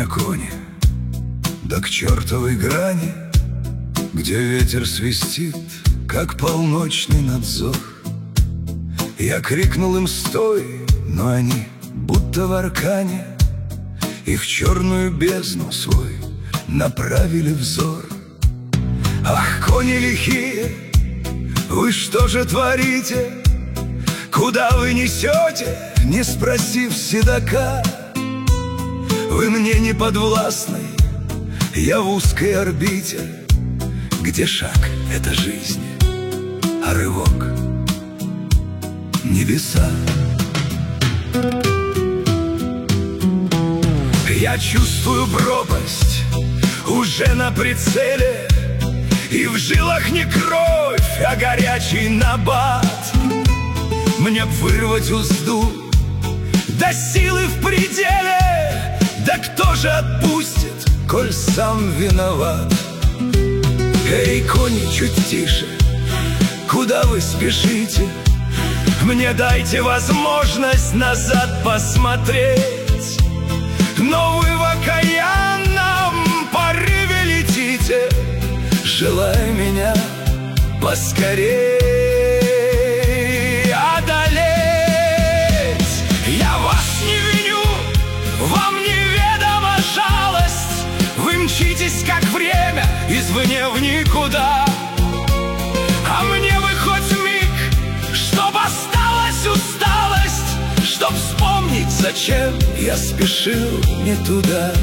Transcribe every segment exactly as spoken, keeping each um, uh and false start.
меня кони, да к чертовой грани, где ветер свистит, как полночный надзор. Я крикнул им «стой!», но они, будто в аркане, и в черную бездну свой направили взор. Ах, кони лихие, вы что же творите? Куда вы несете, не спросив седока? Вы мне не подвластны, я в узкой орбите, где шаг — это жизнь, а рывок — небеса. Я чувствую пропасть уже на прицеле, и в жилах не кровь, а горячий набат. Мне б вырвать узду, да силы в пределе, да кто же отпустит, коль сам виноват? Эй, кони, чуть тише, куда вы спешите? Мне дайте возможность назад посмотреть. Но вы в окаянном порыве летите, желая меня поскорей одолеть. Я вас не виню, вам неведома жалость. Вы мчитесь, как время, извне в никуда. А мне бы хоть миг, чтоб осталась усталость, чтоб вспомнить, зачем я спешил не туда.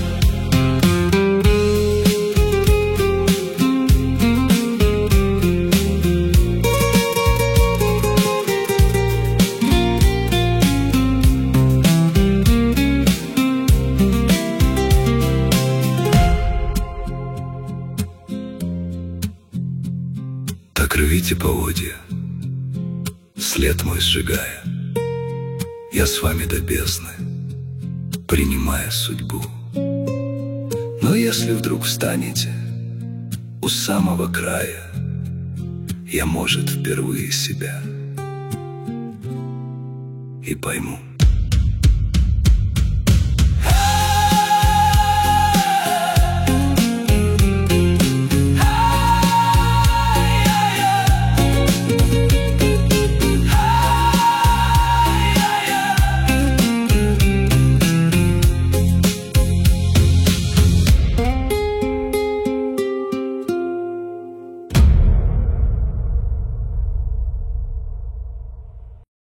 Так рвите поводья, след мой сжигая, я с вами до бездны, принимая судьбу. Но если вдруг встанете у самого края, я, может, впервые себя и пойму.